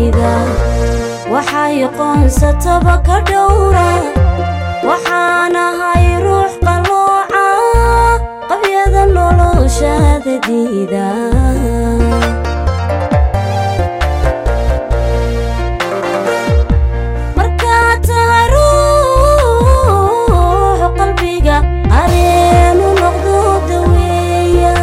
dunida waxay qoonsataba ka dhowra waxaanahay ruux qalooca qabyada noloshaada diida markaad tahay ruux qalbiga areenu noqdo daweeya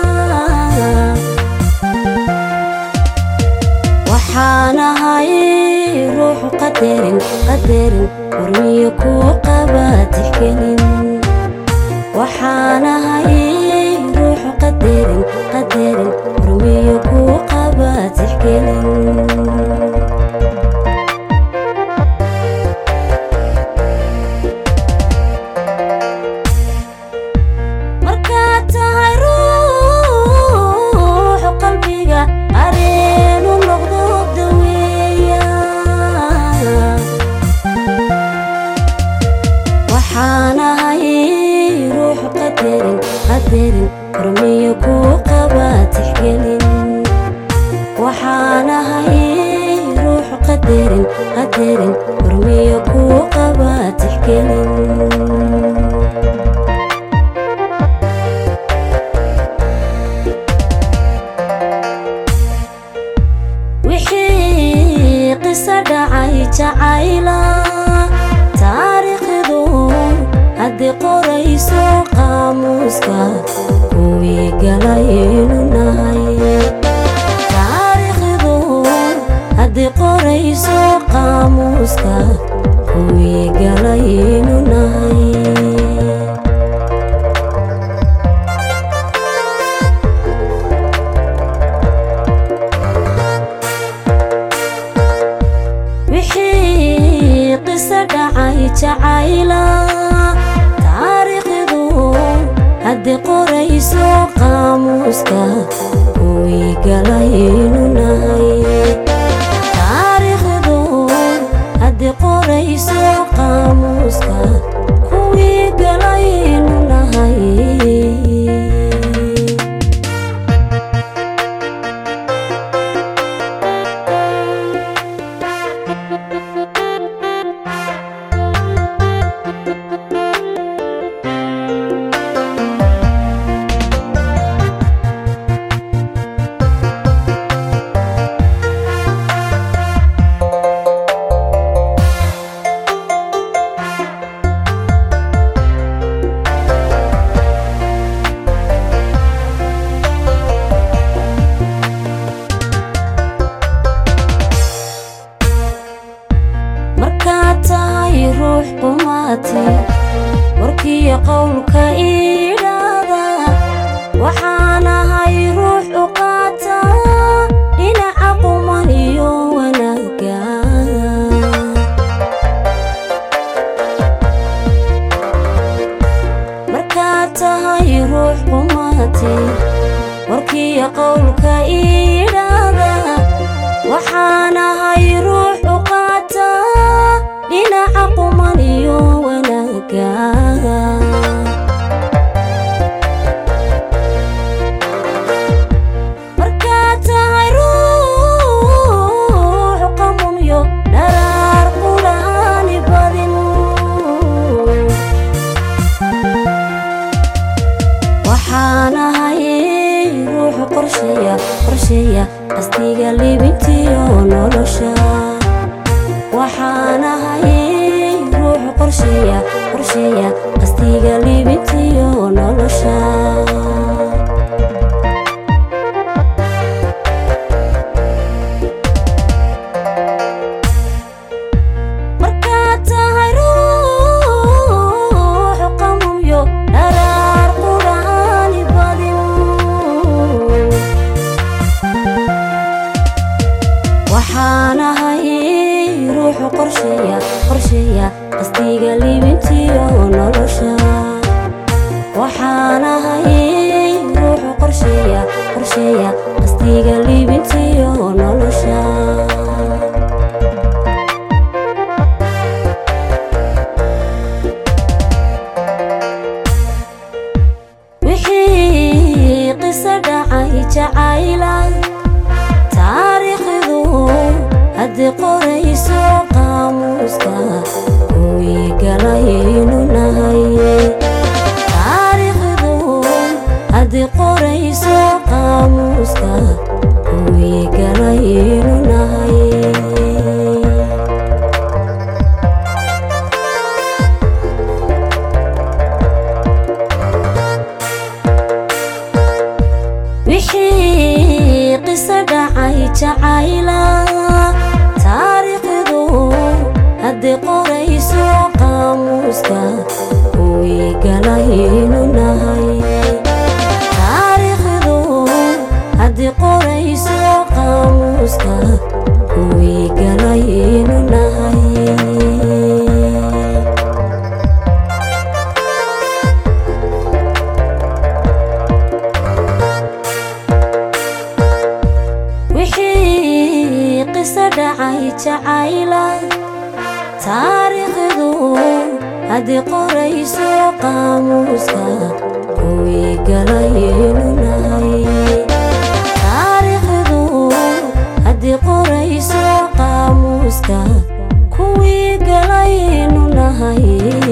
waxaanahay ruux qadarin hormiyo ku qaba tixgelin waxaanahay ruux qadarin hormiyo ku qaba tixgelin markaad tahay ruux qalbiga areenu noqdo daweeya waxaanahay ruux qadarin hormiyo ku qaba tixgelin waxaanahay ruux qadarin hormiyo ku qaba tixgelin wixii qisa dhacay jacayla taariikhdu haddii qorayso qaamuuska kuwii galaynu nahay taariikhdu haddii qorayso qaamuuska kuwii galaynu nahay wixii qisa dhacay jacayla taariikhdu haddii qorayso qaamuuska kuwii galaynu nahay taariikhdu haddii qorayso qaamuuska kuwii galaynu nahay markaad tahay ruux qumaati warkiyo qowlka idhaada waxaanahay ruux u qaata dhinaca quman iyo wanaaga markaad tahay ruux qumaati warkiyo qowlka idhaada waxaanahay ruux u qaata dhinaca quman iyo wanaaga markaad tahay ruux qamumiyo dharaar qulaani badin waxaanahay ruux qorsheeya qasdiga libintiyo nolosha waxaanahay ruux qorsheeya qasdiga libintiyo nolosha markaad tahay ruux qamumiyo dharaar quraani badin waxaanahay ruux qorsheeya qasdiga libintiyo nolosha waxaanahay ruux qorsheeya qasdiga libintiyo nolosha wixii qisa dhacay jacayla taariikhdu jacayla taariikhdu haddii qorayso qaamuuska kuwii galaynu nahay taariikhdu haddii qorayso qaamuuska kuwii galaynu nahay دعي جعيلا تاريخدو هدي قريسو قاموسكا كوي قلاينو نهي تاريخدو هدي قريسو قاموسكا كوي قلاينو نهي